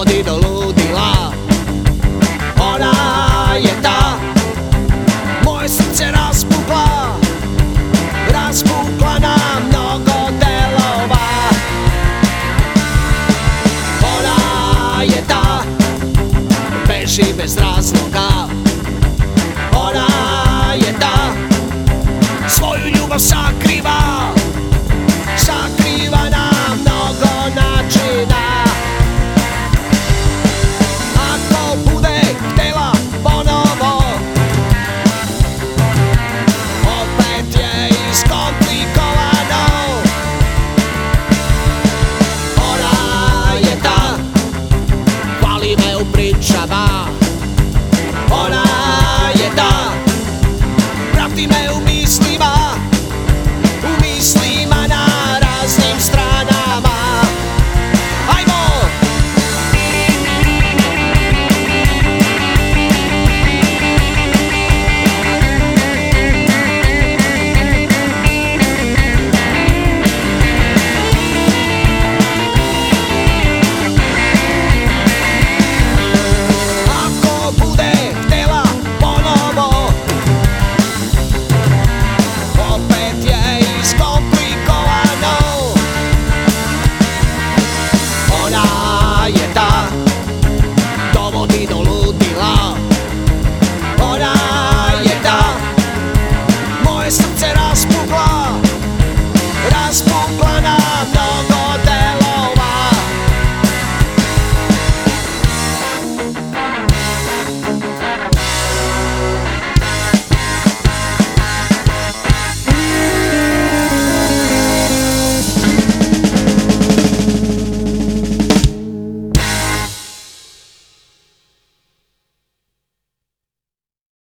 dovodi do ludila. Ona je ta, moje srce raspukla, raspukla na mnogo delova. Ona je ta, beži bez razloga. Ona je ta, svoju ljubav sakriva, sakriva na